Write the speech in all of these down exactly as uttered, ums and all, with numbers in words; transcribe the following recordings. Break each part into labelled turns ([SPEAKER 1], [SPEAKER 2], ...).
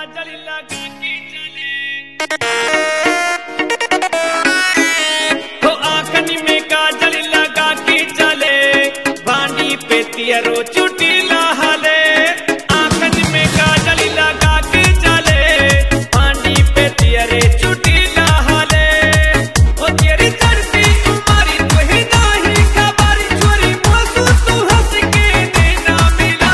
[SPEAKER 1] काजल लगा के चले हो आँखन में काजल लगा के चले बानी पे तियरो चुटी लहले आँखन में काजल लगा के चले बानी पे तियरे चुटी लहले ओ तेरी चढ़ती उमरी तुही नाही खबर छोरी मोसू तू हंस के देना मिला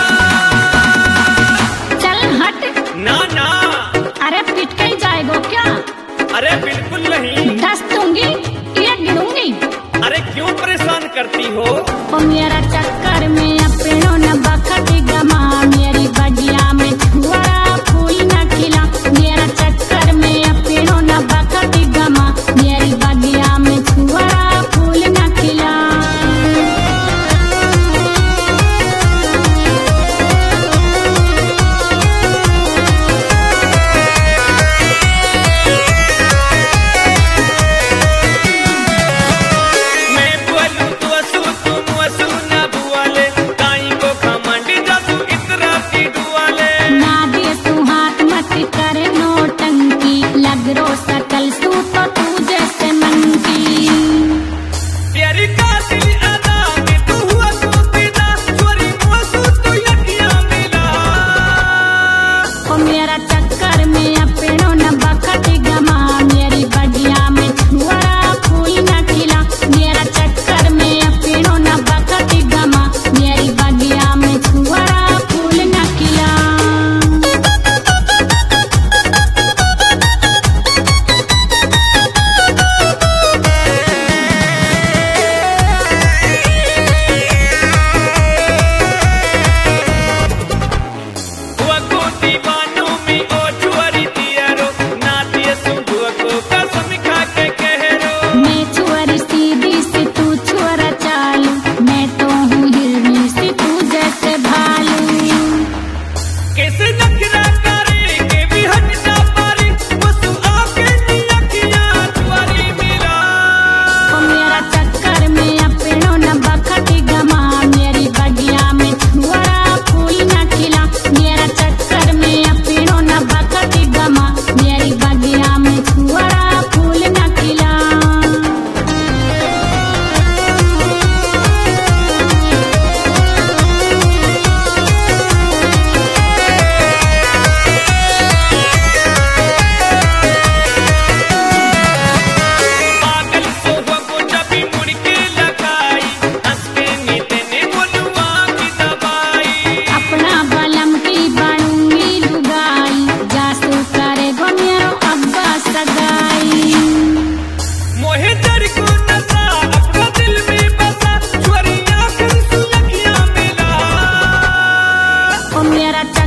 [SPEAKER 2] चल हट
[SPEAKER 1] ना ना
[SPEAKER 2] अरे पिट के ही जाएगो क्या?
[SPEAKER 1] अरे बिल्कुल नहीं
[SPEAKER 2] दस दूंगी एक गिनूंगी।
[SPEAKER 1] अरे क्यों परेशान करती हो
[SPEAKER 2] ओ मेरा चक्कर में अपनों न बखत गमा मेरी बगिया में छुआरा फूल न खिला मेरा चक्कर में अपनों न बखत गमा मेरी बगिया में छुआरा फूल न खिला।
[SPEAKER 1] मैं बोलूं तू असू तुम असू ना बुआले काई को खमंड जसू इतरा की दुआले
[SPEAKER 2] ना दे तू हाथ मत कर नौटंकी लग रो सकल सू तो तू जैसे मंकी।
[SPEAKER 1] प्यारी कातिल अदा में तू हुआ तू पिदा छोरी मोसू तू यकिया मिला
[SPEAKER 2] ओ मेरा चक्कर में अपनों न बखत गमा मेरी बगिया में छुआरा फूल न खिला मेरा चक्कर में अपनों न बखत गमा मेरी बगिया में छुआरा फूल न खिला।
[SPEAKER 1] हुआ को दीवानों में ओ छुआरी तियरो ना दिए सुबह को कसम खा के कहरो
[SPEAKER 2] मैं छुअर सीधी सी तू छुअरा चालू मैं तो हूँ हिरनी सी तू जैसे भालू।
[SPEAKER 1] कैसे नखरा करे के भी हट ना पारी मोसू आके नी अखियां छुआरी मिला
[SPEAKER 2] ओ मेरा चक्कर में अपनों न बखत गमा मेरी बगिया में छुआरा फूल न खिला मेरा चक्कर में अपनों न बखत गमा मेरी बगिया में छुआरा फूल न खिला।
[SPEAKER 1] पागल सोहा को जबी मुड़ के लगाई हंस के नीते ने बोलुआ की दबाई
[SPEAKER 2] अपना बलम की बनूंगी लुगाई जासू करे गो मेरो अब्बा सगाई।
[SPEAKER 1] मोहे जड़ को नशा अपना दिल में बसा छोरी आंखन सुलगिया मिला
[SPEAKER 2] ओ मेरा